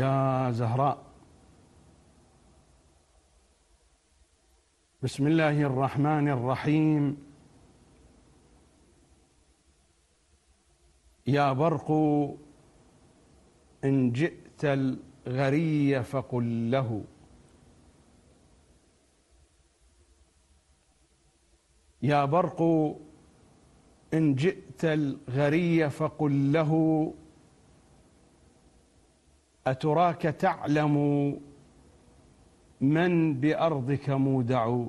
يا زهراء. بسم الله الرحمن الرحيم. يا برق إن جئت الغري فقل له، يا برق إن جئت الغري فقل له، أتراك تعلم من بأرضك مودع؟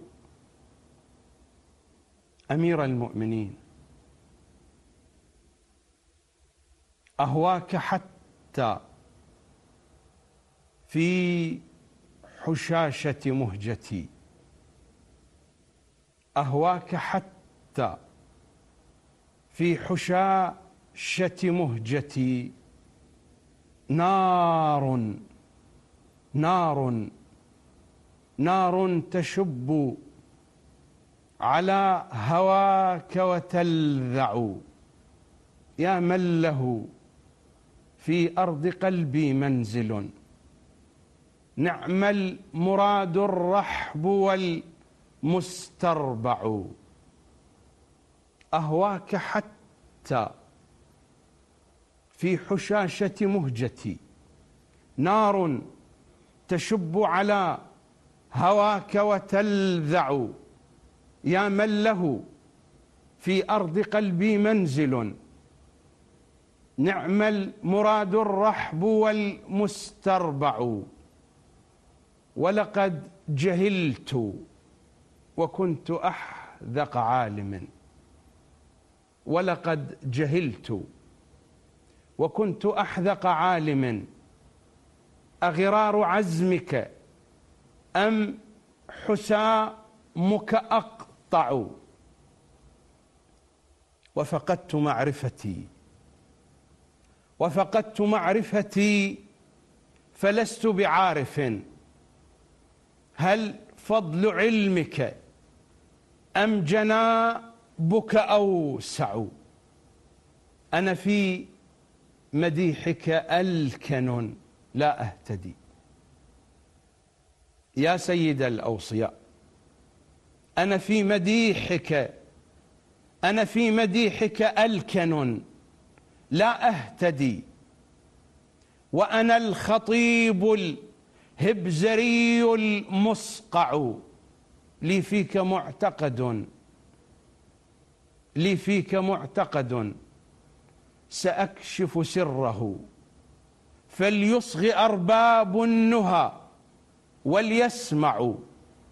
أمير المؤمنين، أهواك حتى في حشاشة مهجتي، أهواك حتى في حشاشة مهجتي، نار نار نار تشب على هواك وتلذع، يا من له في أرض قلبي منزل، نعم المراد الرحب والمستربع، أهواك حتى في حشاشة مهجتي، نار تشب على هواك وتلذع، يا من له في أرض قلبي منزل، نعم المراد الرحب والمستربع، ولقد جهلت وكنت أحذق عالم، ولقد جهلت وكنت أحذق عالم، أغرار عزمك أم حسامك أقطع، وفقدت معرفتي فلست بعارف، هل فضل علمك أم جنابك أوسع، أنا في مديحك ألكن لا أهتدي، يا سيد الأوصياء، أنا في مديحك ألكن لا أهتدي، وأنا الخطيب الهبزري المصقع، لي فيك معتقد سأكشف سره، فليصغ أرباب النهى وليسمعوا،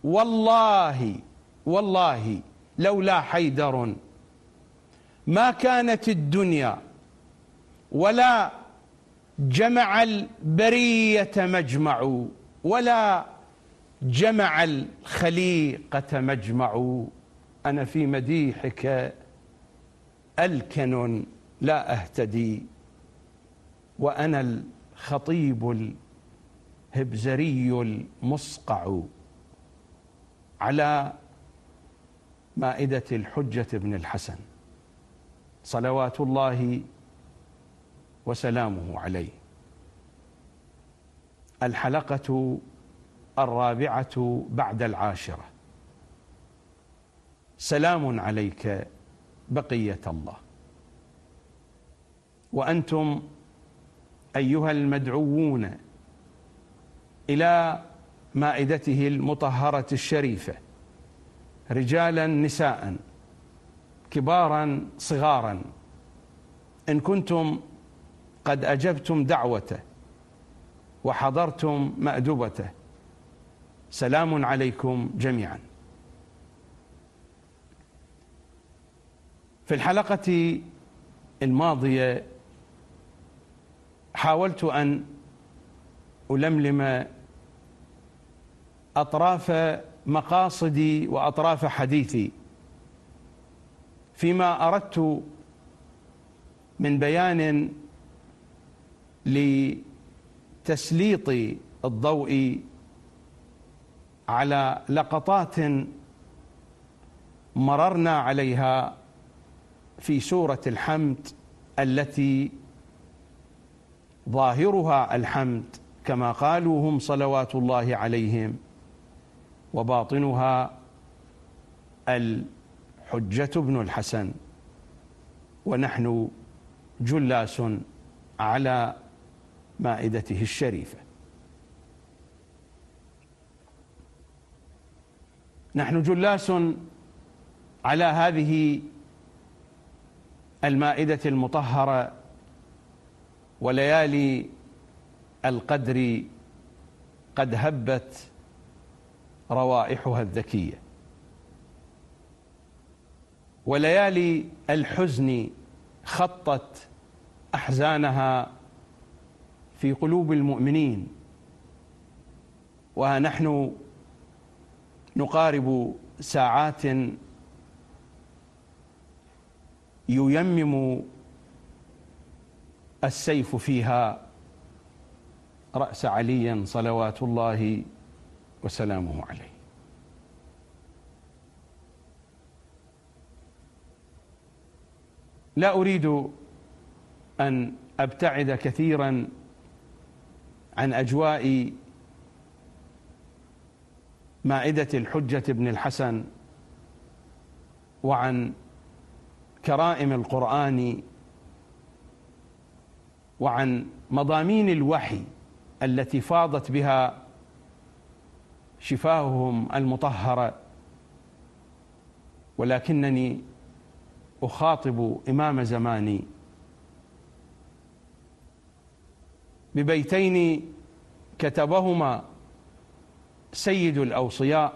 والله لولا حيدر ما كانت الدنيا ولا جمع البرية مجمع، ولا جمع الخليقة مجمع، أنا في مديحك ألكن لا أهتدي، وأنا الخطيب الهبزري المصقع، على مائدة الحجة بن الحسن صلوات الله وسلامه عليه. الحلقة 4 بعد 10. سلام عليك بقية الله. وأنتم أيها المدعوون إلى مائدته المطهرة الشريفة، رجالا نساء، كبارا صغارا، إن كنتم قد أجبتم دعوته وحضرتم مأدبته، سلام عليكم جميعا. في الحلقة الماضية حاولت أن ألملم أطراف مقاصدي وأطراف حديثي فيما أردت من بيان لتسليط الضوء على لقطات مررنا عليها في سورة الحمد التي ظاهرها الحمد كما قالوا هم صلوات الله عليهم، وباطنها الحجة بن الحسن، ونحن جلاس على مائدته الشريفة. نحن جلاس على هذه المائدة المطهرة، وليالي القدر قد هبت روائحها الذكية، وليالي الحزن خطت أحزانها في قلوب المؤمنين، ونحن نقارب ساعات ييمم السيف فيها رأس علي صلوات الله وسلامه عليه. لا أريد أن أبتعد كثيرا عن أجواء مائدة الحجة بن الحسن وعن كرائم القرآن وعن مضامين الوحي التي فاضت بها شفاههم المطهرة، ولكنني أخاطب إمام زماني ببيتين كتبهما سيد الأوصياء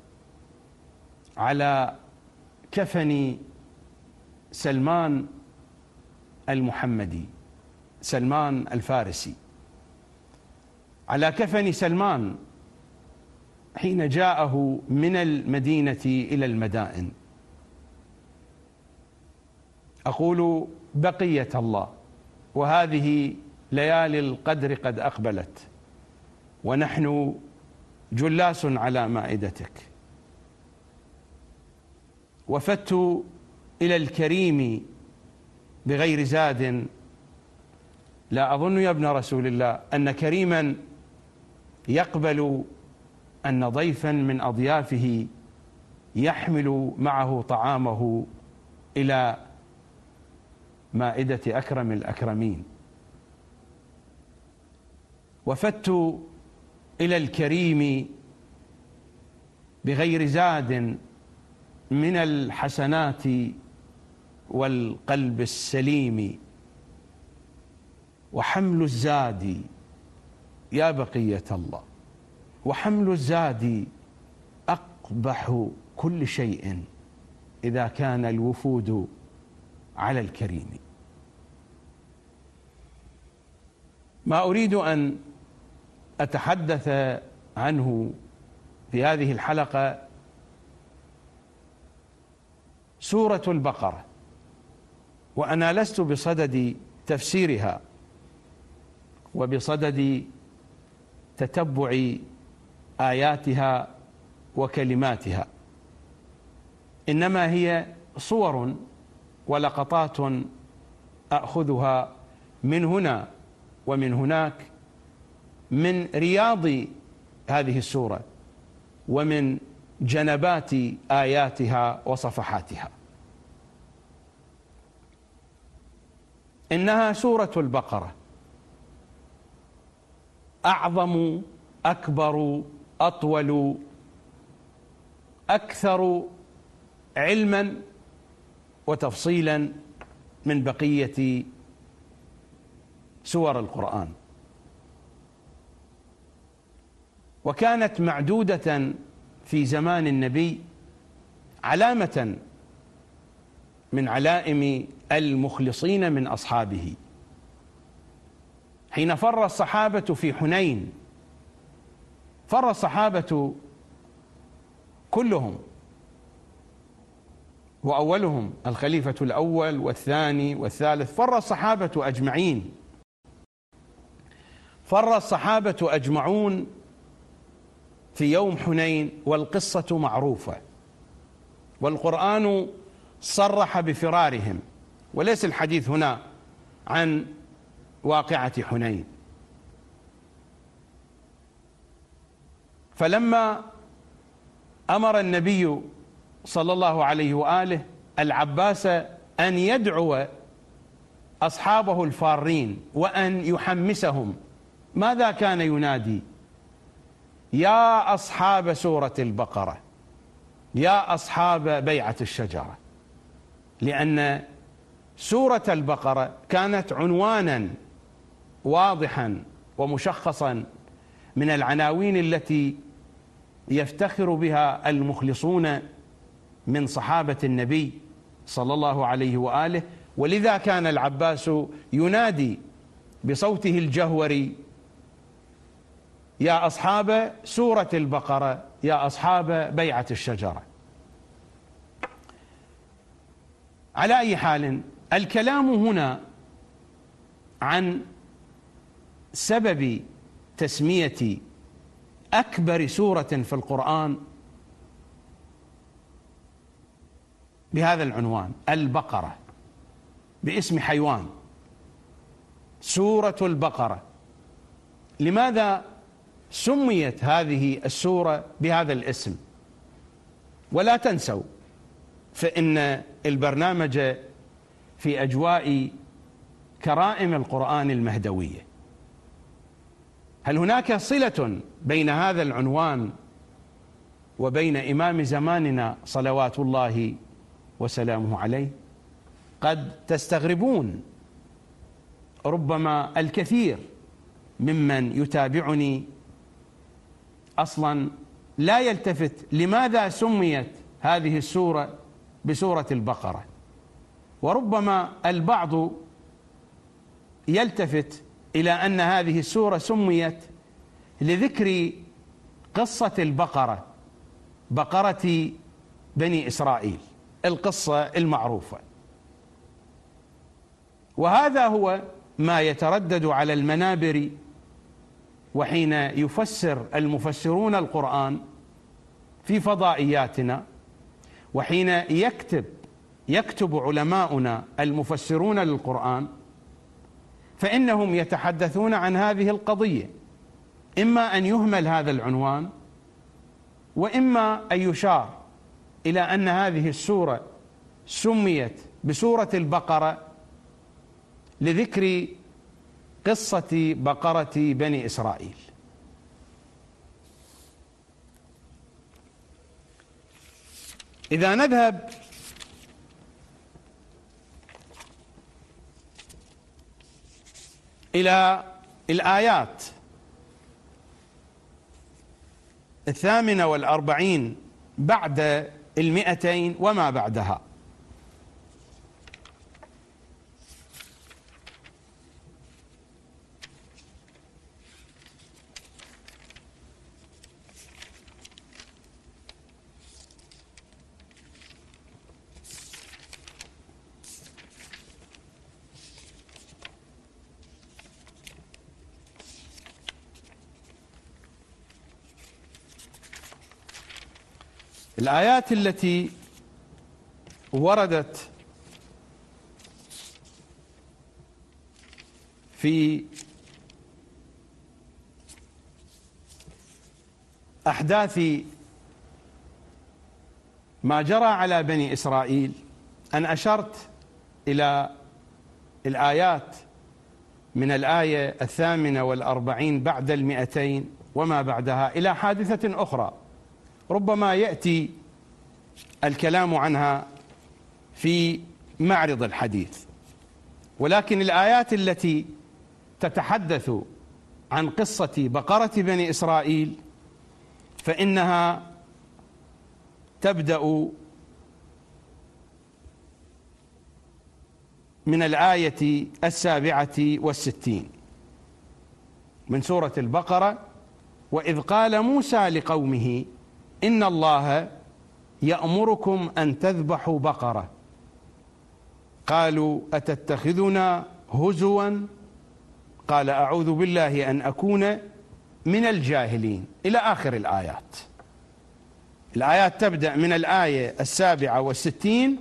على كفن سلمان المحمدي، سلمان الفارسي، على كفن سلمان حين جاءه من المدينة إلى المدائن. أقول بقية الله، وهذه ليالي القدر قد أقبلت، ونحن جلاس على مائدتك. وفدت إلى الكريم بغير زاد. لا أظن يا ابن رسول الله أن كريما يقبل أن ضيفا من أضيافه يحمل معه طعامه إلى مائدة أكرم الأكرمين. وفدت إلى الكريم بغير زاد من الحسنات والقلب السليم، وحمل الزاد يا بقية الله، وحمل الزاد أقبح كل شيء إذا كان الوفود على الكريم. ما أريد أن أتحدث عنه في هذه الحلقة سورة البقرة، وأنا لست بصدد تفسيرها وبصدد تتبع آياتها وكلماتها، إنما هي صور ولقطات أخذها من هنا ومن هناك من رياض هذه السورة ومن جنبات آياتها وصفحاتها. إنها سورة البقرة، أعظم، أكبر، أطول، أكثر علما وتفصيلا من بقية سور القرآن، وكانت معدودة في زمان النبي علامة من علائم المخلصين من أصحابه. حين فر الصحابة في حنين، فر الصحابة كلهم، وأولهم الخليفة الأول والثاني والثالث، فر الصحابة أجمعين، فر الصحابة أجمعون في يوم حنين، والقصة معروفة، والقرآن صرح بفرارهم، وليس الحديث هنا عن واقعة حنين. فلما أمر النبي صلى الله عليه وآله العباس أن يدعو أصحابه الفارين وأن يحمسهم، ماذا كان ينادي؟ يا أصحاب سورة البقرة، يا أصحاب بيعة الشجرة، لأن سورة البقرة كانت عنوانا واضحا ومشخصا من العناوين التي يفتخر بها المخلصون من صحابة النبي صلى الله عليه وآله. ولذا كان العباس ينادي بصوته الجهوري: يا أصحاب سورة البقرة، يا أصحاب بيعة الشجرة. على أي حال، الكلام هنا عن سبب تسمية أكبر سورة في القرآن بهذا العنوان، البقرة، باسم حيوان، سورة البقرة. لماذا سميت هذه السورة بهذا الاسم؟ ولا تنسوا فإن البرنامج في أجواء كرائم القرآن المهدوية. هل هناك صلة بين هذا العنوان وبين إمام زماننا صلوات الله وسلامه عليه؟ قد تستغربون، ربما الكثير ممن يتابعني أصلا لا يلتفت لماذا سميت هذه السورة بسورة البقرة، وربما البعض يلتفت إلى أن هذه السورة سميت لذكر قصة البقرة، بقرة بني إسرائيل، القصة المعروفة. وهذا هو ما يتردد على المنابر وحين يفسر المفسرون القرآن في فضائياتنا، وحين يكتب علماؤنا المفسرون للقرآن، فإنهم يتحدثون عن هذه القضية، إما أن يهمل هذا العنوان، وإما أن يشار إلى أن هذه السورة سميت بسورة البقرة لذكر قصة بقرة بني إسرائيل. إذا نذهب إلى الآيات 48 بعد 200 وما بعدها، الآيات التي وردت في أحداث ما جرى على بني إسرائيل. أنا أشرت إلى الآيات من الآية 48 بعد 200 وما بعدها إلى حادثة أخرى ربما يأتي الكلام عنها في معرض الحديث، ولكن الآيات التي تتحدث عن قصة بقرة بني إسرائيل فإنها تبدأ من الآية 67 من سورة البقرة: وإذ قال موسى لقومه إن الله يأمركم أن تذبحوا بقرة قالوا أتتخذنا هزوا قال أعوذ بالله أن أكون من الجاهلين، إلى آخر الآيات. الآيات تبدأ من الآية 67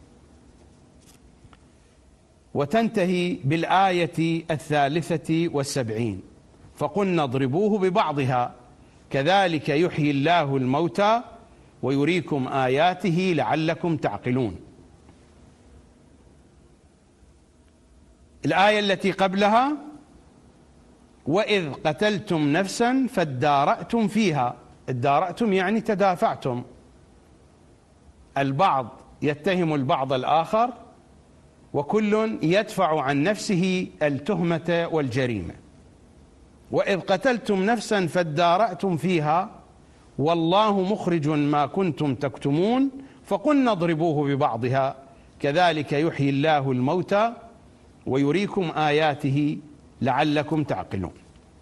وتنتهي بالآية 73: فقلنا اضربوه ببعضها كذلك يحيي الله الموتى ويريكم آياته لعلكم تعقلون. الآية التي قبلها: وإذ قتلتم نفسا فادارأتم فيها. ادارأتم يعني تدافعتم، البعض يتهم البعض الآخر وكل يدفع عن نفسه التهمة والجريمة. وإذ قتلتم نفسا فادارأتم فيها والله مخرج ما كنتم تكتمون فقلنا اضربوه ببعضها كذلك يحيي الله الموتى ويريكم آياته لعلكم تعقلون.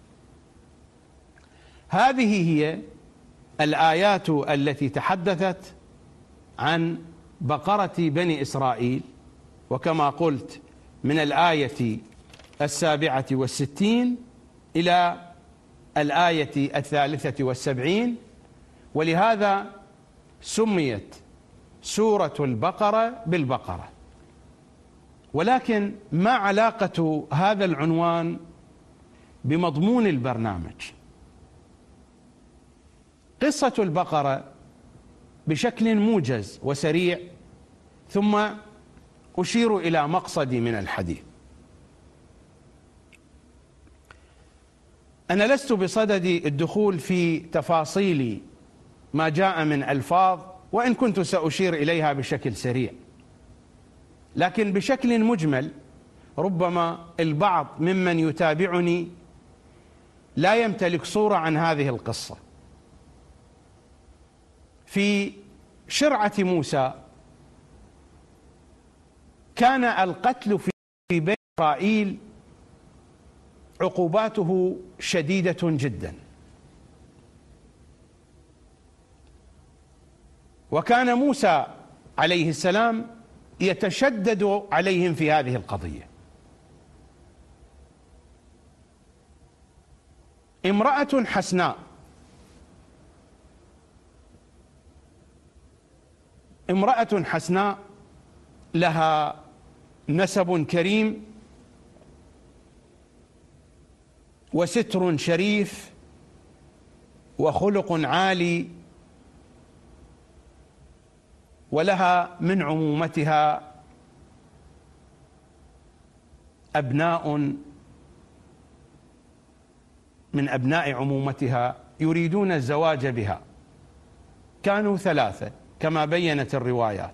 هذه هي الآيات التي تحدثت عن بقرة بني إسرائيل، وكما قلت من الآية 67 إلى الآية 73، ولهذا سميت سورة البقرة بالبقرة. ولكن ما علاقة هذا العنوان بمضمون البرنامج؟ قصة البقرة بشكل موجز وسريع، ثم أشير إلى مقصدي من الحديث. أنا لست بصدد الدخول في تفاصيل ما جاء من ألفاظ، وإن كنت سأشير إليها بشكل سريع، لكن بشكل مجمل ربما البعض ممن يتابعني لا يمتلك صورة عن هذه القصة. في شرعة موسى كان القتل في بني إسرائيل عقوباته شديدة جدا، وكان موسى عليه السلام يتشدد عليهم في هذه القضية. امرأة حسناء، امرأة حسناء لها نسب كريم وستر شريف وخلق عالي، ولها من عمومتها أبناء من أبناء عمومتها يريدون الزواج بها، كانوا 3 كما بينت الروايات،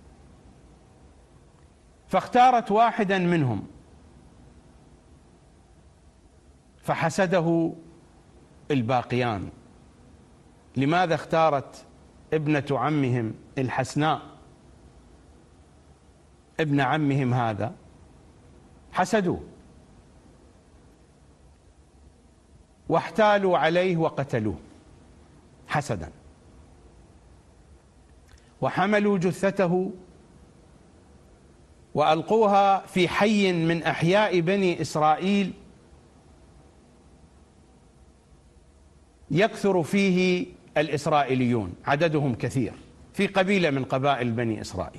فاختارت واحدا منهم فحسده الباقيان. لماذا اختارت ابنة عمهم الحسناء ابن عمهم هذا؟ حسدوه واحتالوا عليه وقتلوه حسدا، وحملوا جثته وألقوها في حي من أحياء بني إسرائيل يكثر فيه الإسرائيليون، عددهم كثير، في قبيلة من قبائل بني إسرائيل.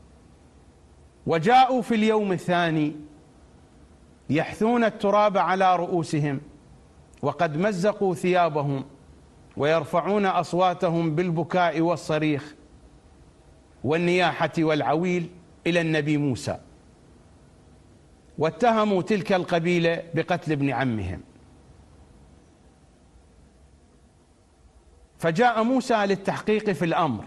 وجاءوا في اليوم الثاني يحثون التراب على رؤوسهم وقد مزقوا ثيابهم ويرفعون أصواتهم بالبكاء والصريخ والنياحة والعويل إلى النبي موسى، واتهموا تلك القبيلة بقتل ابن عمهم. فجاء موسى للتحقيق في الأمر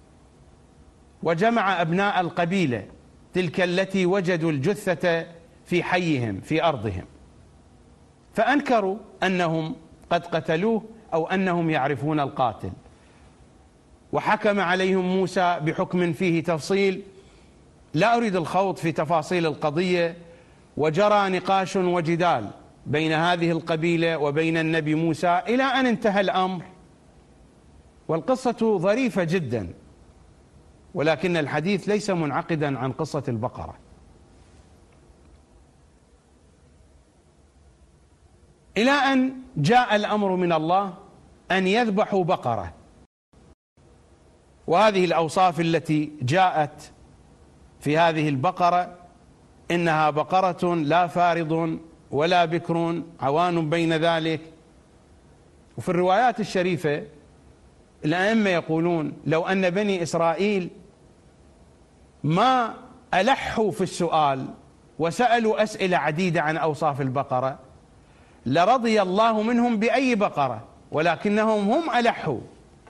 وجمع أبناء القبيلة تلك التي وجدوا الجثة في حيهم في أرضهم، فأنكروا أنهم قد قتلوه أو أنهم يعرفون القاتل، وحكم عليهم موسى بحكم فيه تفصيل، لا أريد الخوض في تفاصيل القضية، وجرى نقاش وجدال بين هذه القبيلة وبين النبي موسى إلى أن انتهى الأمر. والقصة ظريفة جدا، ولكن الحديث ليس منعقدا عن قصة البقرة. إلى أن جاء الأمر من الله أن يذبحوا بقرة، وهذه الأوصاف التي جاءت في هذه البقرة: إنها بقرة لا فارض ولا بكر عوان بين ذلك، وفي الروايات الشريفة الأئمة يقولون لو أن بني إسرائيل ما ألحوا في السؤال وسألوا أسئلة عديدة عن أوصاف البقرة لرضي الله منهم بأي بقرة، ولكنهم هم ألحوا.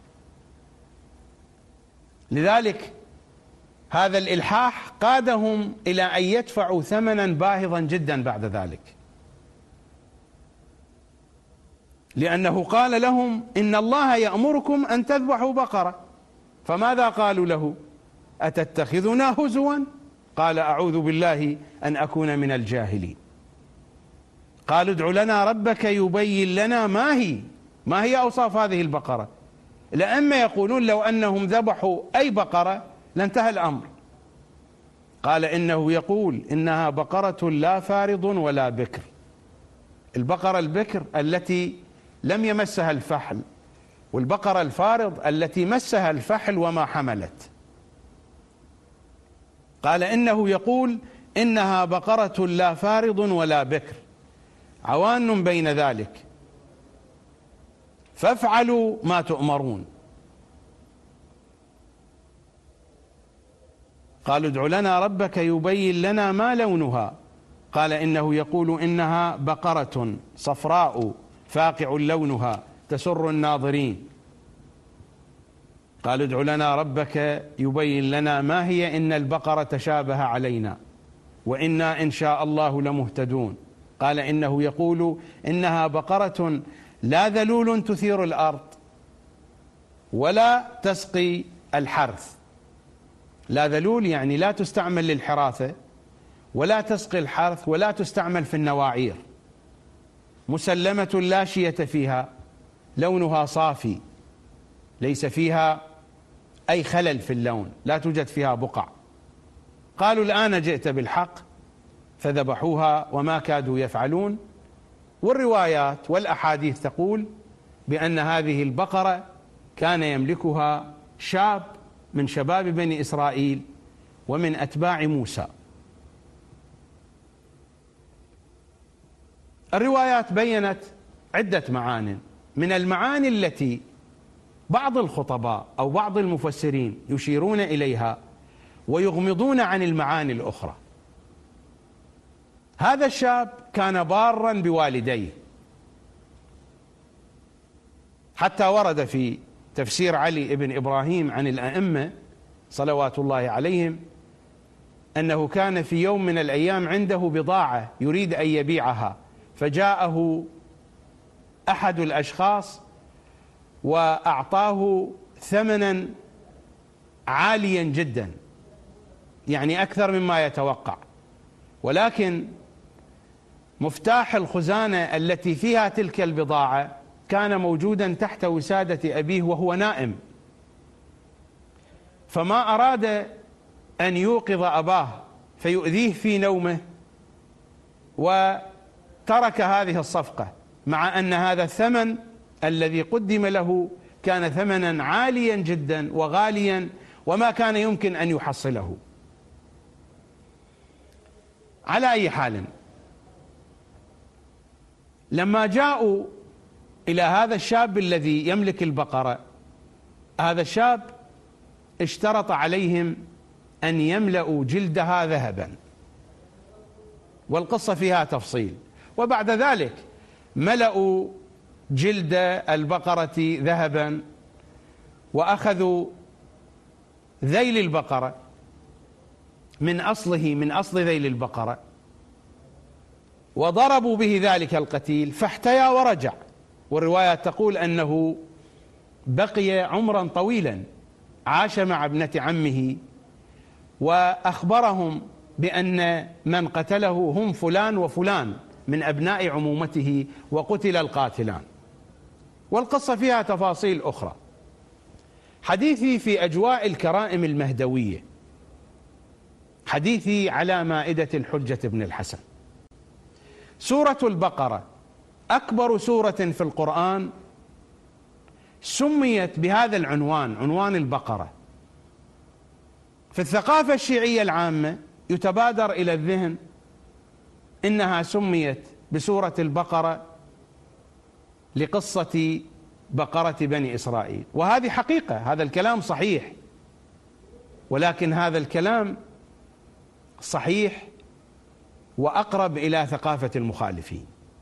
لذلك هذا الإلحاح قادهم إلى أن يدفعوا ثمنا باهظا جدا بعد ذلك، لأنه قال لهم إن الله يأمركم أن تذبحوا بقرة، فماذا قالوا له؟ أتتخذنا هزوا؟ قال أعوذ بالله أن أكون من الجاهلين. قالوا ادع لنا ربك يبين لنا ما هي أوصاف هذه البقرة. الأئمة يقولون لو أنهم ذبحوا أي بقرة لانتهى الأمر. قال إنه يقول إنها بقرة لا فارض ولا بكر، البقرة البكر التي لم يمسها الفحل، والبقرة الفارض التي مسها الفحل وما حملت. قال إنه يقول إنها بقرة لا فارض ولا بكر عوان بين ذلك فافعلوا ما تؤمرون. قالوا ادع لنا ربك يبين لنا ما لونها. قال إنه يقول إنها بقرة صفراء فاقع لونها تسر الناظرين. قالوا ادع لنا ربك يبين لنا ما هي إن البقرة تشابه علينا وإنا إن شاء الله لمهتدون. قال إنه يقول إنها بقرة لا ذلول تثير الأرض ولا تسقي الحرث. لا ذلول يعني لا تستعمل للحراثة ولا تسقي الحرث ولا تستعمل في النواعير. مسلمة لا شية فيها، لونها صافي ليس فيها أي خلل في اللون، لا توجد فيها بقع. قالوا الآن جئت بالحق، فذبحوها وما كادوا يفعلون. والروايات والأحاديث تقول بأن هذه البقرة كان يملكها شاب من شباب بني إسرائيل ومن أتباع موسى. الروايات بيّنت عدة معان، من المعاني التي بعض الخطباء أو بعض المفسرين يشيرون إليها ويغمضون عن المعاني الأخرى. هذا الشاب كان بارا بوالديه، حتى ورد في تفسير علي بن إبراهيم عن الأئمة صلوات الله عليهم أنه كان في يوم من الأيام عنده بضاعة يريد أن يبيعها، فجاءه أحد الأشخاص وأعطاه ثمنا عاليا جدا، يعني أكثر مما يتوقع، ولكن مفتاح الخزانة التي فيها تلك البضاعة كان موجودا تحت وسادة أبيه وهو نائم، فما أراد أن يوقظ أباه فيؤذيه في نومه وترك هذه الصفقة، مع أن هذا الثمن الذي قدم له كان ثمنا عاليا جدا وغاليا وما كان يمكن أن يحصله. على أي حال، لما جاءوا إلى هذا الشاب الذي يملك البقرة، هذا الشاب اشترط عليهم أن يملأوا جلدها ذهبا، والقصة فيها تفصيل. وبعد ذلك ملأوا جلد البقرة ذهبا وأخذوا ذيل البقرة من أصل ذيل البقرة وضربوا به ذلك القتيل فاحتيا ورجع. والرواية تقول أنه بقي عمرا طويلا، عاش مع ابنة عمه وأخبرهم بأن من قتله هم فلان وفلان من أبناء عمومته وقتل القاتلان. والقصة فيها تفاصيل أخرى. حديثي في أجواء الكرائم المهدوية، حديثي على مائدة الحجة بن الحسن. سورة البقرة أكبر سورة في القرآن سميت بهذا العنوان، عنوان البقرة. في الثقافة الشيعية العامة يتبادر إلى الذهن إنها سميت بسورة البقرة لقصة بقرة بني إسرائيل. وهذه حقيقة، هذا الكلام صحيح، ولكن هذا الكلام صحيح وأقرب إلى ثقافة المخالفين.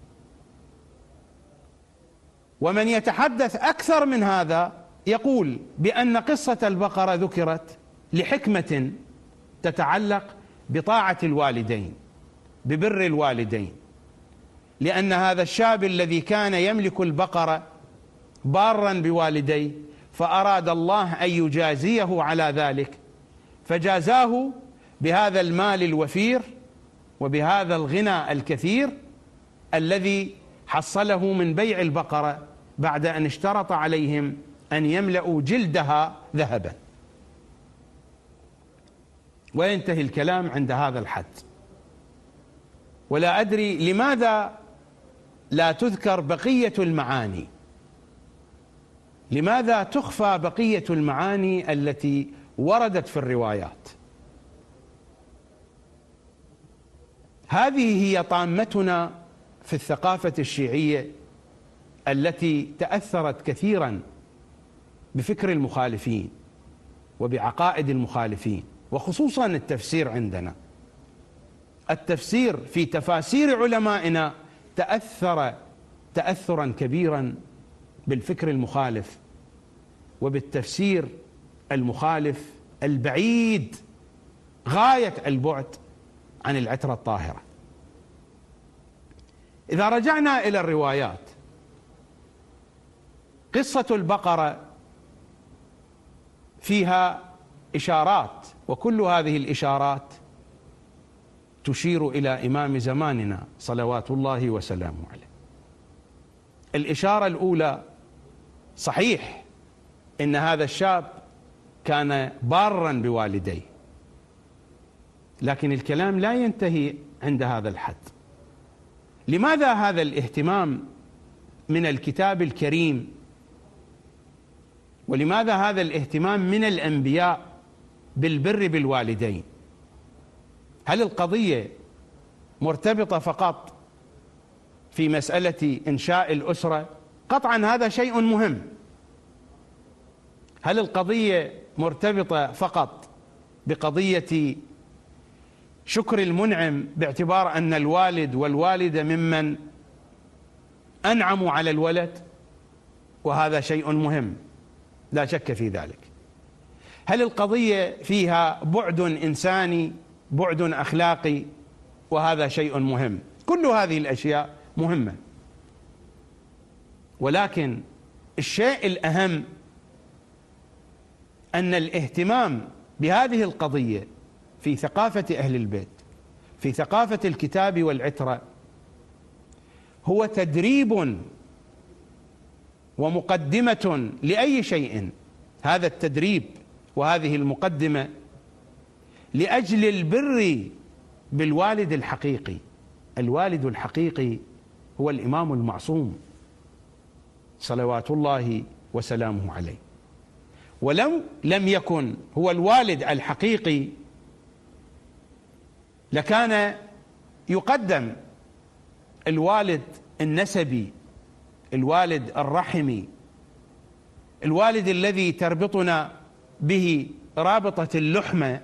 ومن يتحدث أكثر من هذا يقول بأن قصة البقرة ذكرت لحكمة تتعلق بطاعة الوالدين، ببر الوالدين، لأن هذا الشاب الذي كان يملك البقرة بارا بوالديه، فأراد الله أن يجازيه على ذلك، فجازاه بهذا المال الوفير وبهذا الغنى الكثير الذي حصله من بيع البقرة بعد أن اشترط عليهم أن يملأوا جلدها ذهبا. وينتهي الكلام عند هذا الحد. ولا أدري لماذا لا تذكر بقية المعاني، لماذا تخفى بقية المعاني التي وردت في الروايات. هذه هي طامتنا في الثقافة الشيعية التي تأثرت كثيرا بفكر المخالفين وبعقائد المخالفين، وخصوصا التفسير عندنا. التفسير في تفاسير علمائنا تأثر تأثرا كبيرا بالفكر المخالف وبالتفسير المخالف البعيد غاية البعد عن العترة الطاهرة. إذا رجعنا إلى الروايات، قصة البقرة فيها إشارات، وكل هذه الإشارات تشير إلى إمام زماننا صلوات الله وسلامه عليه. الإشارة الأولى: صحيح إن هذا الشاب كان بارا بوالديه، لكن الكلام لا ينتهي عند هذا الحد. لماذا هذا الاهتمام من الكتاب الكريم؟ ولماذا هذا الاهتمام من الأنبياء بالبر بالوالدين؟ هل القضية مرتبطة فقط في مسألة إنشاء الأسرة؟ قطعا هذا شيء مهم. هل القضية مرتبطة فقط بقضية شكر المنعم باعتبار أن الوالد والوالدة ممن أنعموا على الولد؟ وهذا شيء مهم لا شك في ذلك. هل القضية فيها بعد إنساني، بعد أخلاقي؟ وهذا شيء مهم. كل هذه الأشياء مهمة، ولكن الشيء الأهم أن الاهتمام بهذه القضية في ثقافة أهل البيت، في ثقافة الكتاب والعترة، هو تدريب ومقدمة لأي شيء. هذا التدريب وهذه المقدمة لأجل البر بالوالد الحقيقي. الوالد الحقيقي هو الإمام المعصوم صلوات الله وسلامه عليه. ولو لم يكن هو الوالد الحقيقي لكان يقدم الوالد النسبي، الوالد الرحمي، الوالد الذي تربطنا به رابطة اللحمة،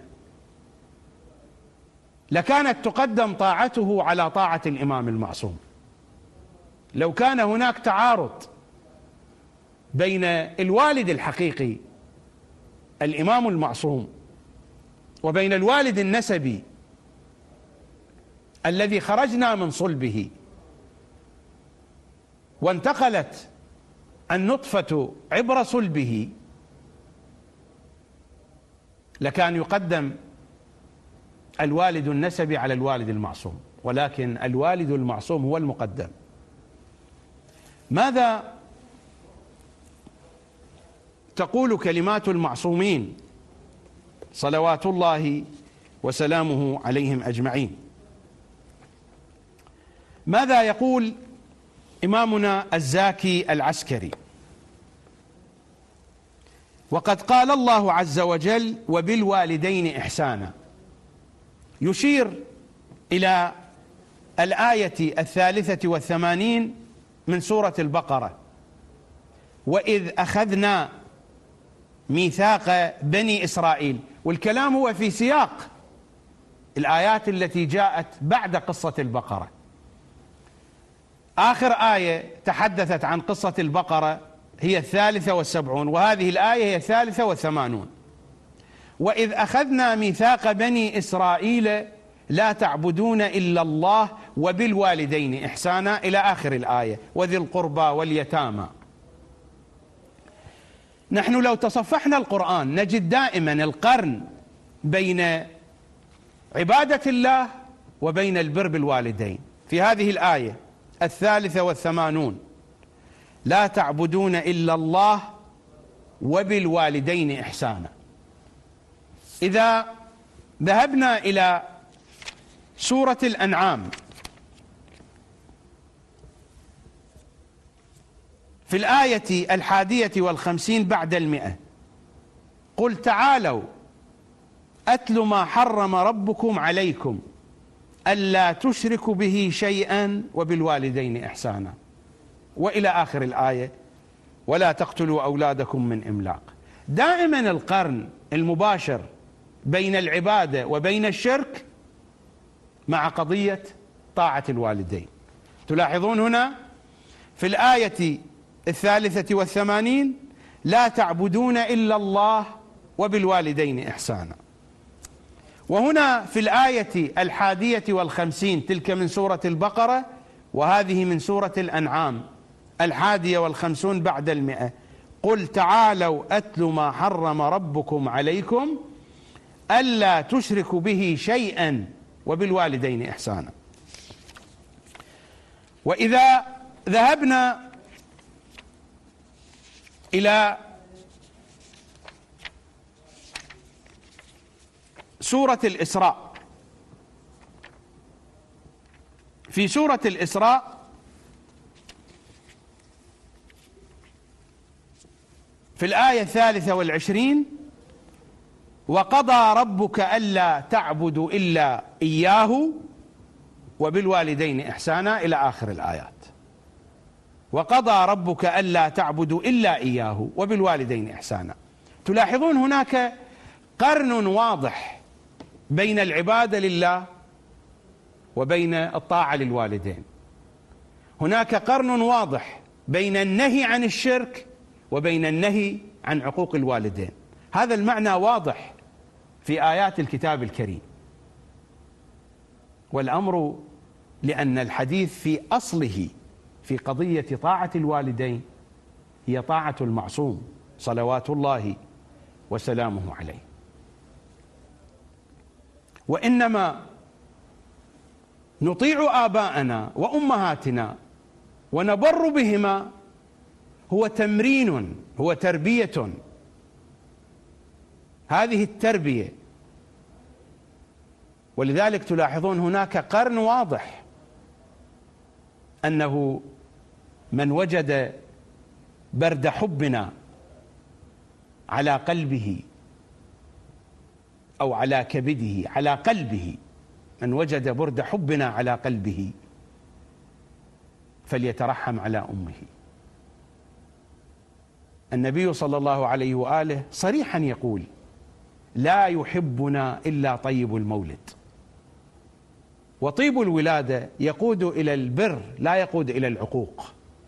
لكانت تقدم طاعته على طاعة الإمام المعصوم. لو كان هناك تعارض بين الوالد الحقيقي الإمام المعصوم وبين الوالد النسبي الذي خرجنا من صلبه وانتقلت النطفة عبر صلبه، لكان يقدم الوالد النسبي على الوالد المعصوم، ولكن الوالد المعصوم هو المقدم. ماذا تقول كلمات المعصومين صلوات الله وسلامه عليهم أجمعين؟ ماذا يقول إمامنا الزاكي العسكري؟ وقد قال الله عز وجل: وبالوالدين إحسانا، يشير إلى الآية 83 من سورة البقرة: وإذ أخذنا ميثاق بني إسرائيل، والكلام هو في سياق الآيات التي جاءت بعد قصة البقرة. آخر آية تحدثت عن قصة البقرة هي 73، وهذه الآية هي 83. وإذ أخذنا ميثاق بني إسرائيل لا تعبدون إلا الله وبالوالدين إحسانا إلى آخر الآية، وذي القربى واليتامى. نحن لو تصفحنا القرآن نجد دائما القرن بين عبادة الله وبين البر بالوالدين. في هذه الآية 83 لا تعبدون إلا الله وبالوالدين إحسانا. إذا ذهبنا إلى سورة الأنعام في الآية 51 بعد 100: قل تعالوا أتل ما حرم ربكم عليكم ألا تشركوا به شيئا وبالوالدين إحسانا، وإلى آخر الآية: ولا تقتلوا أولادكم من إملاق. دائما القرن المباشر بين العبادة وبين الشرك مع قضية طاعة الوالدين. تلاحظون هنا في الآية 83 لا تعبدون إلا الله وبالوالدين إحسانا، وهنا في الآية 51 تلك من سورة البقرة وهذه من سورة الأنعام 51 بعد 100: قل تعالوا أتل ما حرم ربكم عليكم ألا تشركوا به شيئا وبالوالدين إحسانا. وإذا ذهبنا إلى سورة الإسراء، في سورة الإسراء في الآية 23: وقضى ربك ألا تعبدوا إلا إياه وبالوالدين إحسانا إلى آخر الآيات. وقضى ربك ألا تعبدوا إلا إياه وبالوالدين إحسانا. تلاحظون هناك قرن واضح بين العبادة لله وبين الطاعة للوالدين. هناك قرن واضح بين النهي عن الشرك وبين النهي عن عقوق الوالدين. هذا المعنى واضح في آيات الكتاب الكريم. والأمر لأن الحديث في أصله في قضية طاعة الوالدين هي طاعة المعصوم صلوات الله وسلامه عليه. وإنما نطيع آباءنا وأمهاتنا ونبر بهما هو تمرين، هو تربية. هذه التربية، ولذلك تلاحظون هناك قرن واضح أنه من وجد برد حبنا على قلبه أو على كبده، على قلبه، من وجد برد حبنا على قلبه فليترحم على أمه. النبي صلى الله عليه وآله صريحا يقول: لا يحبنا إلا طيب المولد. وطيب الولادة يقود إلى البر لا يقود إلى العقوق.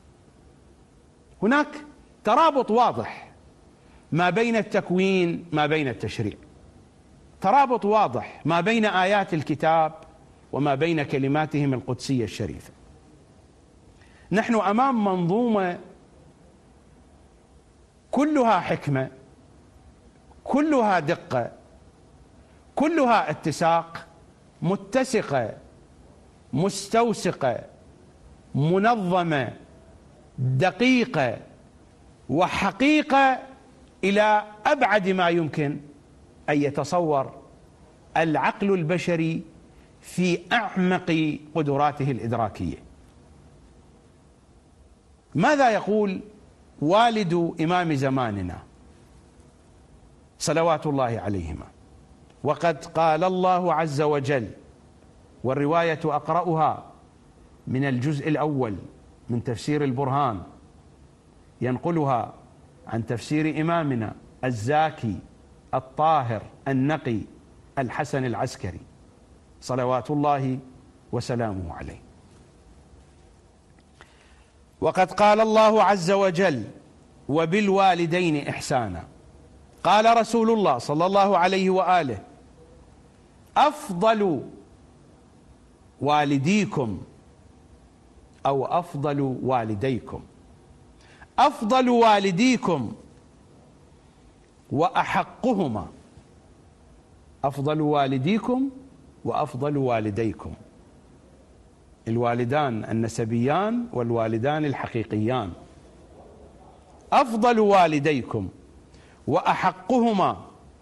هناك ترابط واضح ما بين التكوين ما بين التشريع، ترابط واضح ما بين آيات الكتاب وما بين كلماتهم القدسية الشريفة. نحن أمام منظومة كلها حكمة، كلها دقة، كلها اتساق، متسقة، مستوسقة، منظمة، دقيقة، وحقيقة إلى أبعد ما يمكن أن يتصور العقل البشري في أعمق قدراته الإدراكية. ماذا يقول والد إمام زماننا صلوات الله عليهما؟ وقد قال الله عز وجل، والرواية أقرأها من الجزء الأول من تفسير البرهان: ينقلها عن تفسير إمامنا الزاكي الطاهر النقي الحسن العسكري صلوات الله وسلامه عليه. وقد قال الله عز وجل: وبالوالدين إحسانا. قال رسول الله صلى الله عليه وآله: أفضل والديكم أو أفضل والديكم، أفضل والديكم وأحقهما، أفضل والديكم وأفضل والديكم، الوالدان النسبيان والوالدان الحقيقيان. أفضل والديكم وأحقهما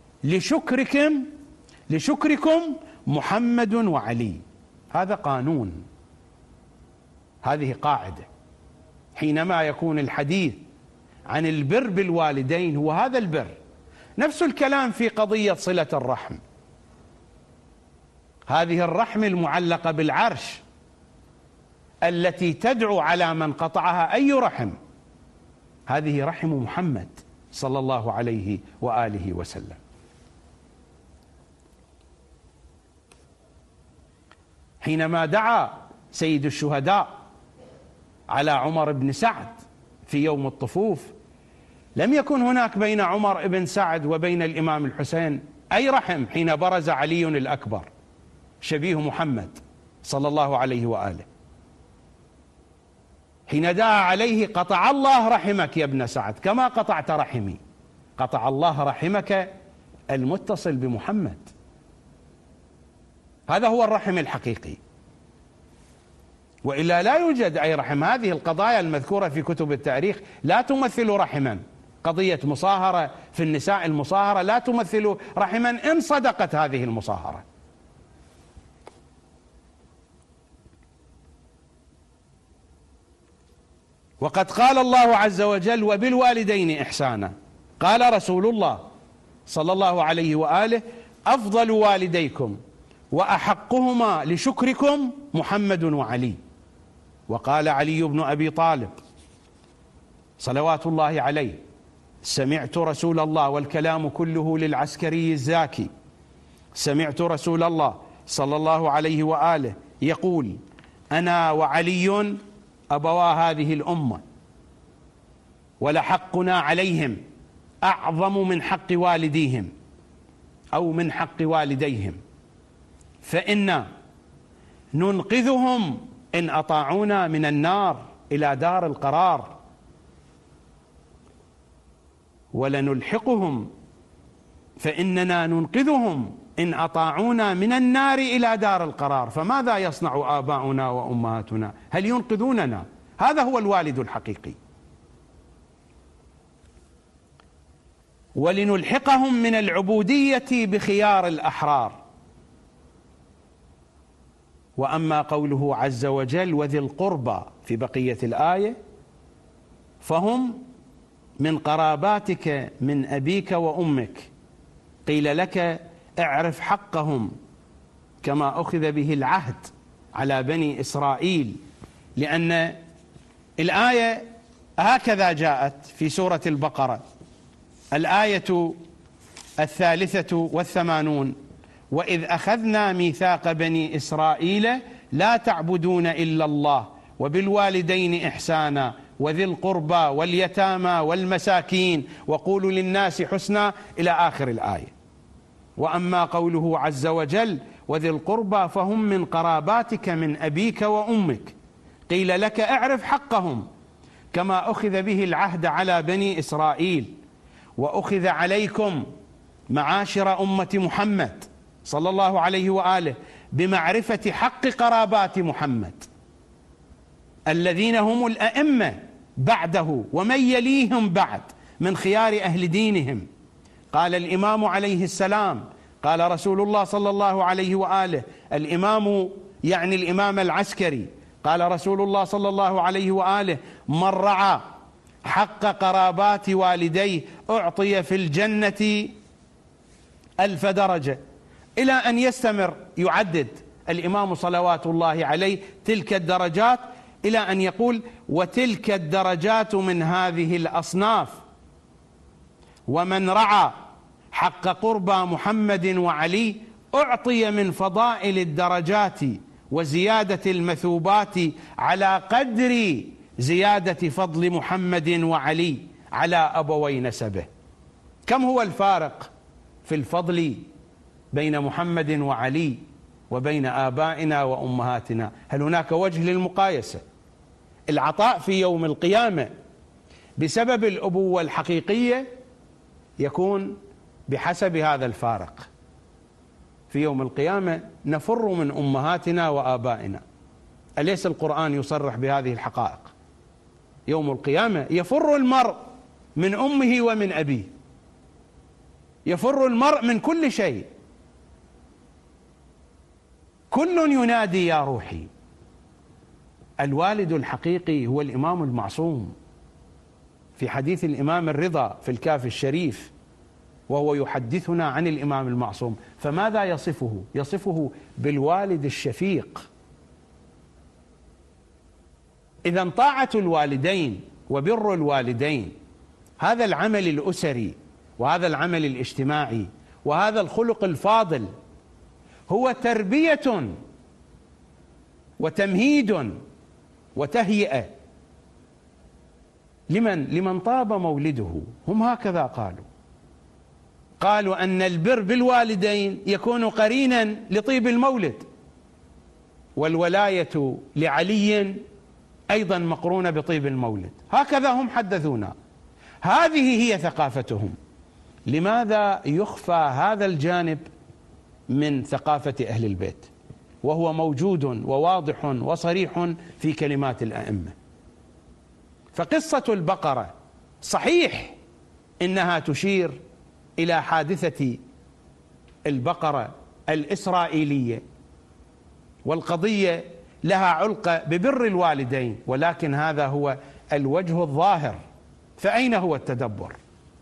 لشكركم محمد وعلي. هذا قانون، هذه قاعدة. حينما يكون الحديث عن البر بالوالدين هو هذا البر. نفس الكلام في قضية صلة الرحم، هذه الرحم المعلقة بالعرش التي تدعو على من قطعها أي رحم، هذه رحم محمد صلى الله عليه وآله وسلم. حينما دعا سيد الشهداء على عمر بن سعد في يوم الطفوف، لم يكن هناك بين عمر بن سعد وبين الإمام الحسين أي رحم حين برز علي الأكبر شبيه محمد صلى الله عليه وآله. حين دعا عليه: قطع الله رحمك يا ابن سعد كما قطعت رحمي، قطع الله رحمك المتصل بمحمد. هذا هو الرحم الحقيقي، وإلا لا يوجد أي رحم. هذه القضايا المذكورة في كتب التاريخ لا تمثل رحما. قضية مصاهرة في النساء، المصاهرة لا تمثل رحما إن صدقت هذه المصاهرة. وقد قال الله عز وجل: وبالوالدين إحسانا. قال رسول الله صلى الله عليه وآله: أفضل والديكم وأحقهما لشكركم محمد وعلي. وقال علي بن أبي طالب صلوات الله عليه: سمعت رسول الله، والكلام كله للعسكري الزاكي، سمعت رسول الله صلى الله عليه وآله يقول: أنا وعلي أبوا هذه الأمة، ولحقنا عليهم أعظم من حق والديهم أو من حق والديهم، فإنا ننقذهم إن أطاعونا من النار إلى دار القرار، ولنلحقهم فإننا ننقذهم إن أطاعونا من النار إلى دار القرار. فماذا يصنع آباؤنا وأمهاتنا؟ هل ينقذوننا؟ هذا هو الوالد الحقيقي. ولنلحقهم من العبودية بخيار الأحرار. وأما قوله عز وجل: وذي القربى في بقية الآية، فهم من قراباتك من أبيك وأمك، قيل لك اعرف حقهم كما أخذ به العهد على بني إسرائيل، لأن الآية هكذا جاءت في سورة البقرة، الآية 83: وإذ أخذنا ميثاق بني إسرائيل لا تعبدون إلا الله وبالوالدين إحسانا وذي القربى واليتامى والمساكين وقولوا للناس حسنا إلى آخر الآية. وأما قوله عز وجل: وذي القربى فهم من قراباتك من أبيك وأمك، قيل لك اعرف حقهم كما أخذ به العهد على بني إسرائيل، وأخذ عليكم معاشر أمة محمد صلى الله عليه وآله بمعرفة حق قرابات محمد الذين هم الأئمة بعده ومن يليهم بعد من خيار أهل دينهم. قال الإمام عليه السلام، قال رسول الله صلى الله عليه وآله، الإمام يعني الإمام العسكري، قال رسول الله صلى الله عليه وآله: من رعى حق قرابات والديه أعطي في الجنة 1000 درجة، إلى أن يستمر يعدد الإمام صلوات الله عليه تلك الدرجات إلى أن يقول: وتلك الدرجات من هذه الأصناف، ومن رعى حق قربى محمد وعلي أعطي من فضائل الدرجات وزيادة المثوبات على قدر زيادة فضل محمد وعلي على أبوي نسبه. كم هو الفارق في الفضل بين محمد وعلي وبين آبائنا وأمهاتنا؟ هل هناك وجه للمقايسة؟ العطاء في يوم القيامة بسبب الأبوة الحقيقية يكون بحسب هذا الفارق. في يوم القيامة نفر من أمهاتنا وآبائنا. أليس القرآن يصرح بهذه الحقائق؟ يوم القيامة يفر المرء من أمه ومن أبيه، يفر المرء من كل شيء. كل ينادي يا روحي. الوالد الحقيقي هو الإمام المعصوم. في حديث الإمام الرضا في الكافي الشريف وهو يحدثنا عن الإمام المعصوم، فماذا يصفه؟ يصفه بالوالد الشفيق. إذا طاعة الوالدين وبر الوالدين، هذا العمل الأسري وهذا العمل الاجتماعي وهذا الخلق الفاضل هو تربية وتمهيد وتهيئة لمن طاب مولده. هم هكذا قالوا أن البر بالوالدين يكون قرينا لطيب المولد، والولاية لعلي أيضا مقرونة بطيب المولد. هكذا هم حدثونا، هذه هي ثقافتهم. لماذا يخفى هذا الجانب من ثقافة أهل البيت وهو موجود وواضح وصريح في كلمات الأئمة؟ فقصة البقرة صحيح إنها تشير إلى حادثة البقرة الإسرائيلية، والقضية لها علقة ببر الوالدين، ولكن هذا هو الوجه الظاهر. فأين هو التدبر؟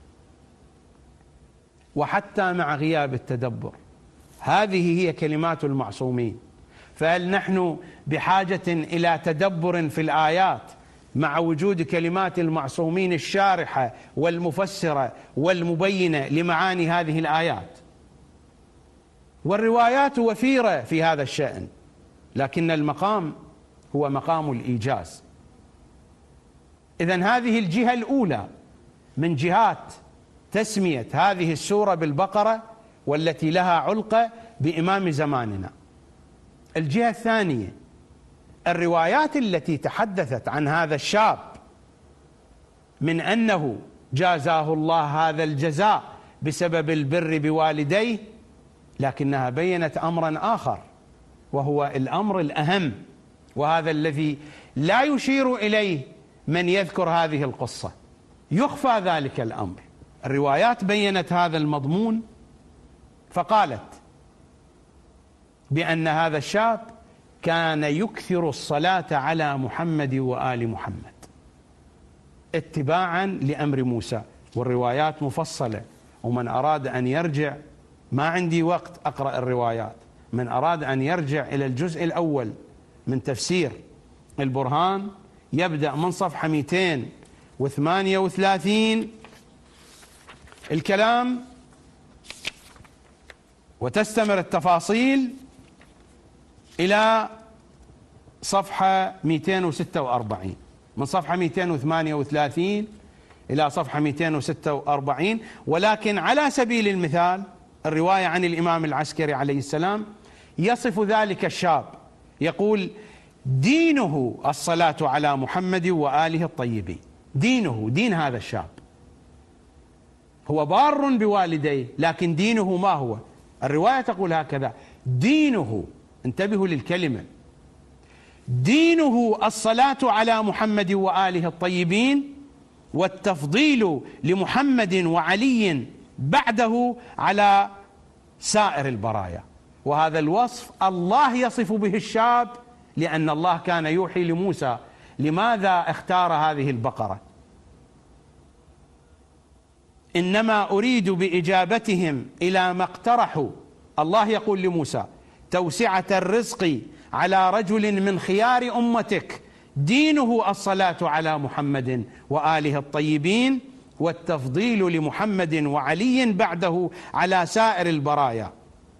وحتى مع غياب التدبر هذه هي كلمات المعصومين. فهل نحن بحاجة إلى تدبر في الآيات مع وجود كلمات المعصومين الشارحة والمفسرة والمبينة لمعاني هذه الآيات؟ والروايات وفيرة في هذا الشأن، لكن المقام هو مقام الإيجاز. إذن هذه الجهة الأولى من جهات تسمية هذه السورة بالبقرة والتي لها علقة بإمام زماننا. الجهة الثانية، الروايات التي تحدثت عن هذا الشاب من أنه جازاه الله هذا الجزاء بسبب البر بوالديه، لكنها بينت أمرا آخر وهو الأمر الأهم، وهذا الذي لا يشير إليه من يذكر هذه القصة. يخفى ذلك الأمر. الروايات بينت هذا المضمون، فقالت بأن هذا الشاب كان يكثر الصلاة على محمد وآل محمد اتباعا لأمر موسى. والروايات مفصلة، ومن أراد أن يرجع، ما عندي وقت أقرأ الروايات، من أراد أن يرجع إلى الجزء الأول من تفسير البرهان يبدأ من صفحة 238 الكلام، وتستمر التفاصيل إلى صفحة 246. من صفحة 238 إلى صفحة 246. ولكن على سبيل المثال الرواية عن الإمام العسكري عليه السلام يصف ذلك الشاب، يقول: دينه الصلاة على محمد وآله الطيبين. دينه، دين هذا الشاب، هو بار بوالديه، لكن دينه ما هو؟ الرواية تقول هكذا: دينه، انتبهوا للكلمة، دينه الصلاة على محمد وآله الطيبين والتفضيل لمحمد وعلي بعده على سائر البرايا. وهذا الوصف الله يصف به الشاب، لأن الله كان يوحي لموسى. لماذا اختار هذه البقرة؟ إنما أريد بإجابتهم إلى ما اقترحوا. الله يقول لموسى: توسعة الرزق على رجل من خيار أمتك دينه الصلاة على محمد وآله الطيبين، والتفضيل لمحمد وعلي بعده على سائر البرايا.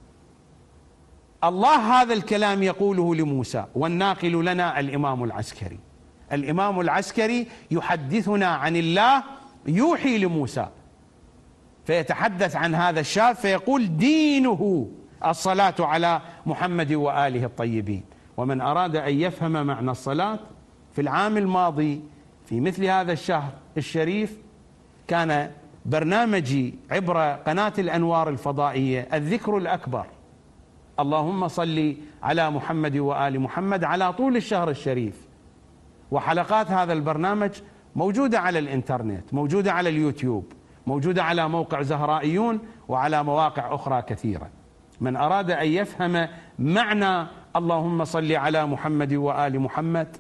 الله هذا الكلام يقوله لموسى، والناقل لنا الإمام العسكري. الإمام العسكري يحدثنا عن الله يوحي لموسى، فيتحدث عن هذا الشاب فيقول دينه الصلاة على محمد وآله الطيبين. ومن أراد أن يفهم معنى الصلاة، في العام الماضي في مثل هذا الشهر الشريف كان برنامجي عبر قناة الأنوار الفضائية الذكر الأكبر، اللهم صل على محمد وآل محمد، على طول الشهر الشريف. وحلقات هذا البرنامج موجودة على الإنترنت، موجودة على اليوتيوب، موجودة على موقع زهرائيون وعلى مواقع أخرى كثيرة. من أراد أن يفهم معنى اللهم صل على محمد وآل محمد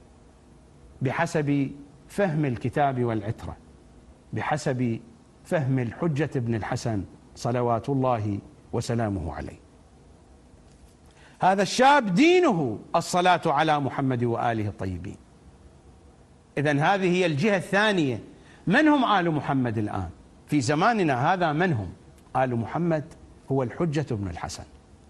بحسب فهم الكتاب والعترة، بحسب فهم الحجة بن الحسن صلوات الله وسلامه عليه، هذا الشاب دينه الصلاة على محمد وآله الطيبين. إذن هذه هي الجهة الثانية. من هم آل محمد الآن في زماننا هذا؟ من هم آل محمد؟ هو الحجة بن الحسن.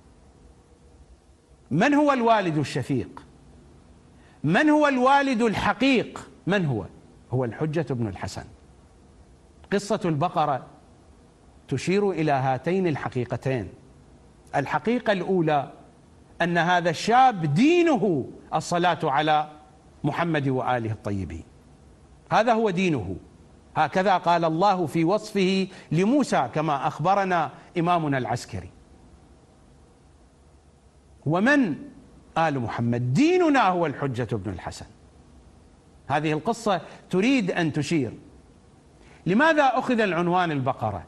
من هو الوالد الشفيق؟ من هو الوالد الحقيق؟ من هو؟ هو الحجة بن الحسن. قصة البقرة تشير إلى هاتين الحقيقتين. الحقيقة الأولى أن هذا الشاب دينه الصلاة على محمد وآله الطيبين، هذا هو دينه، هكذا قال الله في وصفه لموسى كما أخبرنا إمامنا العسكري. ومن آل محمد؟ ديننا هو الحجة بن الحسن. هذه القصة تريد أن تشير. لماذا أخذ العنوان البقرة؟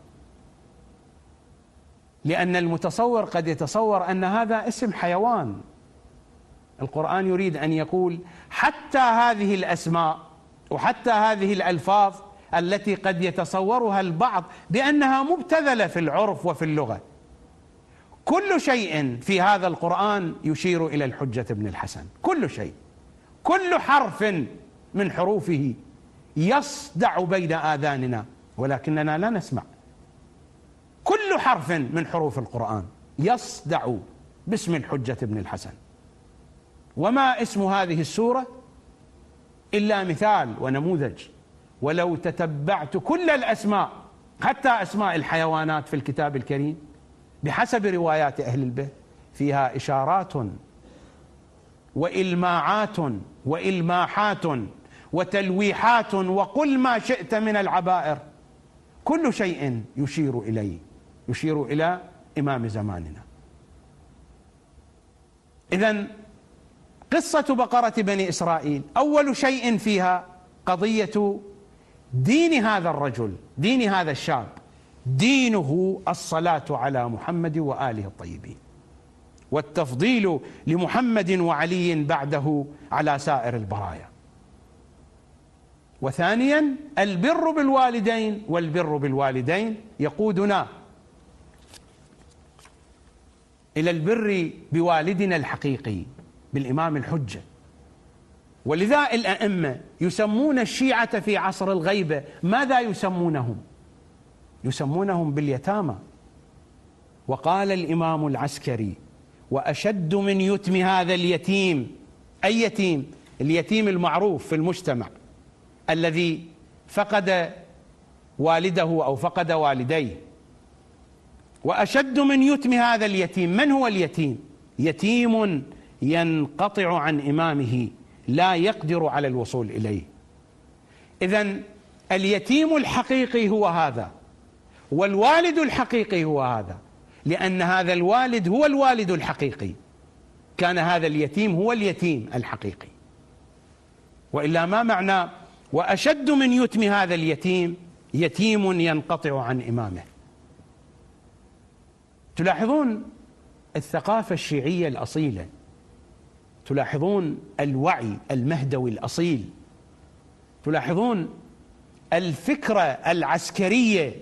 لأن المتصور قد يتصور أن هذا اسم حيوان. القرآن يريد أن يقول حتى هذه الأسماء وحتى هذه الألفاظ التي قد يتصورها البعض بأنها مبتذلة في العرف وفي اللغة، كل شيء في هذا القرآن يشير إلى الحجة بن الحسن. كل شيء، كل حرف من حروفه يصدع بين آذاننا ولكننا لا نسمع. كل حرف من حروف القرآن يصدع باسم الحجة بن الحسن. وما اسم هذه السورة إلا مثال ونموذج. ولو تتبعت كل الأسماء حتى أسماء الحيوانات في الكتاب الكريم بحسب روايات أهل البيت فيها إشارات وإلماعات وإلماحات وتلويحات وقل ما شئت من العبائر، كل شيء يشير إليه، يشير إلى إمام زماننا. إذن قصة بقرة بني إسرائيل أول شيء فيها قضية دين هذا الرجل، دين هذا الشاب، دينه الصلاة على محمد وآله الطيبين، والتفضيل لمحمد وعلي بعده على سائر البرايا. وثانيا البر بالوالدين، والبر بالوالدين يقودنا إلى البر بوالدنا الحقيقي بالإمام الحجة. ولذا الأئمة يسمون الشيعة في عصر الغيبة ماذا يسمونهم؟ يسمونهم باليتامى. وقال الإمام العسكري وأشد من يتم هذا اليتيم، أي يتيم؟ اليتيم المعروف في المجتمع الذي فقد والده أو فقد والديه. وأشد من يتم هذا اليتيم، من هو اليتيم؟ يتيم ينقطع عن إمامه لا يقدر على الوصول إليه. إذن اليتيم الحقيقي هو هذا، والوالد الحقيقي هو هذا، لأن هذا الوالد هو الوالد الحقيقي، كان هذا اليتيم هو اليتيم الحقيقي. وإلا ما معنى وأشد من يتم هذا اليتيم؟ يتيم ينقطع عن إمامه. تلاحظون الثقافة الشيعية الأصيلة، تلاحظون الوعي المهدوي الأصيل، تلاحظون الفكرة العسكرية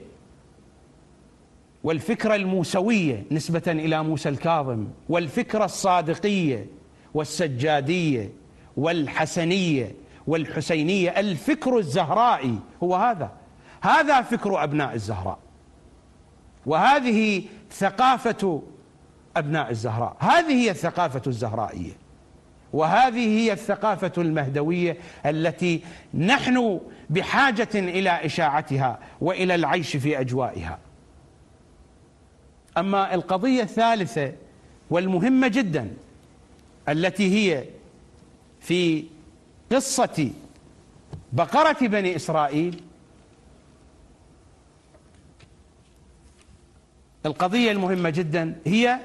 والفكرة الموسوية نسبة إلى موسى الكاظم، والفكرة الصادقية والسجادية والحسنية والحسينية. الفكر الزهرائي هو هذا فكر أبناء الزهراء، وهذه ثقافة أبناء الزهراء، هذه هي الثقافة الزهرائية، وهذه هي الثقافة المهدوية التي نحن بحاجة إلى إشاعتها وإلى العيش في أجوائها. أما القضية الثالثة والمهمة جدا التي هي في قصة بقرة بني إسرائيل، القضية المهمة جدا هي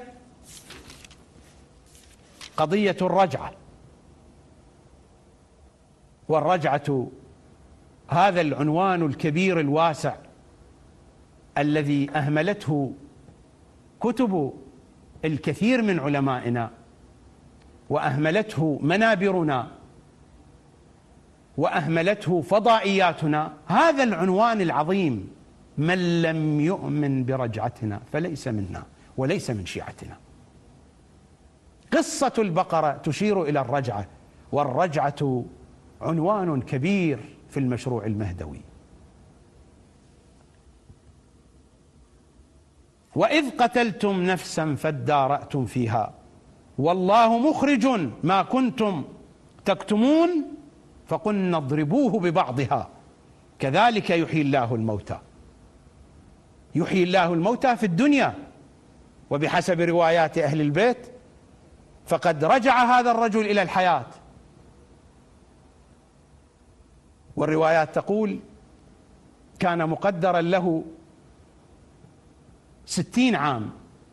قضية الرجعة. والرجعة هذا العنوان الكبير الواسع الذي أهملته كتب الكثير من علمائنا، وأهملته منابرنا، وأهملته فضائياتنا. هذا العنوان العظيم: من لم يؤمن برجعتنا فليس منا وليس من شيعتنا. قصة البقرة تشير إلى الرجعة، والرجعة عنوان كبير في المشروع المهدوي. وإذ قتلتم نفسا فادارأتم فيها والله مخرج ما كنتم تكتمون فقلنا اضربوه ببعضها كذلك يحيي الله الموتى. يحيي الله الموتى في الدنيا، وبحسب روايات أهل البيت فقد رجع هذا الرجل إلى الحياة، والروايات تقول كان مقدرا له 60 عام،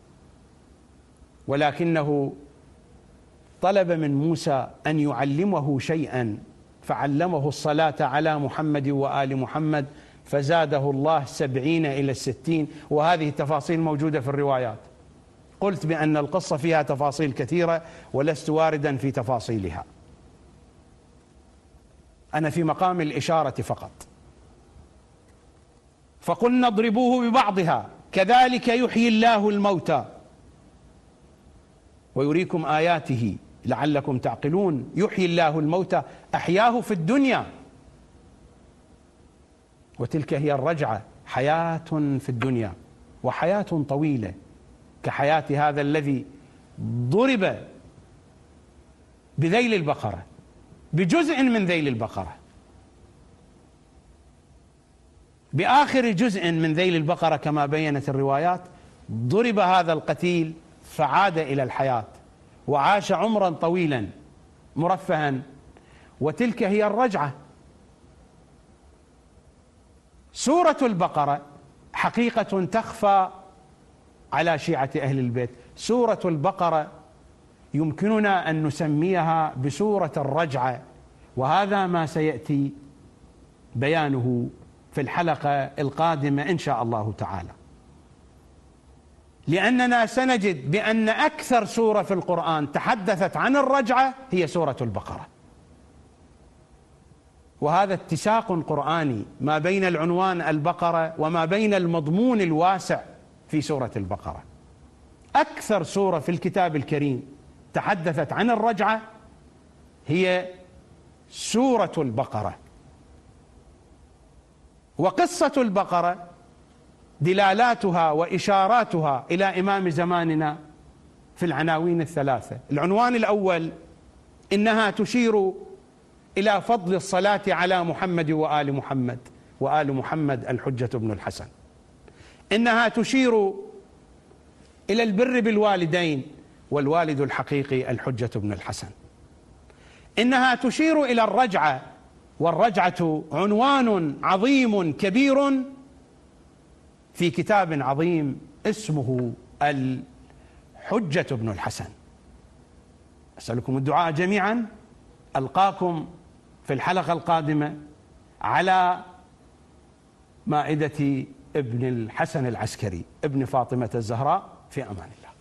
ولكنه طلب من موسى أن يعلمه شيئا فعلمه الصلاة على محمد وآل محمد فزاده الله 70 إلى 60، وهذه التفاصيل موجودة في الروايات. قلت بأن القصة فيها تفاصيل كثيرة ولست واردا في تفاصيلها، أنا في مقام الإشارة فقط. فقلنا اضربوه ببعضها كذلك يحيي الله الموتى ويريكم آياته لعلكم تعقلون. يحيي الله الموتى، أحياه في الدنيا، وتلك هي الرجعة، حياة في الدنيا وحياة طويلة كحياة هذا الذي ضرب بذيل البقرة، بجزء من ذيل البقرة، بآخر جزء من ذيل البقرة كما بينت الروايات. ضرب هذا القتيل فعاد إلى الحياة وعاش عمرا طويلا مرفها، وتلك هي الرجعة. سورة البقرة حقيقة تخفى على شيعة أهل البيت. سورة البقرة يمكننا أن نسميها بسورة الرجعة، وهذا ما سيأتي بيانه في الحلقة القادمة إن شاء الله تعالى، لأننا سنجد بأن أكثر سورة في القرآن تحدثت عن الرجعة هي سورة البقرة، وهذا اتساق قرآني ما بين العنوان البقرة وما بين المضمون الواسع في سورة البقرة. أكثر سورة في الكتاب الكريم تحدثت عن الرجعة هي سورة البقرة. وقصة البقرة دلالاتها وإشاراتها إلى إمام زماننا في العناوين الثلاثة. العنوان الأول: إنها تشير إلى فضل الصلاة على محمد وآل محمد، وآل محمد الحجة بن الحسن. إنها تشير إلى البر بالوالدين، والوالد الحقيقي الحجة بن الحسن. إنها تشير إلى الرجعة، والرجعة عنوان عظيم كبير في كتاب عظيم اسمه الحجة بن الحسن. أسألكم الدعاء جميعا. ألقاكم في الحلقة القادمة على مائدة ابن الحسن العسكري ابن فاطمة الزهراء، في أمان الله.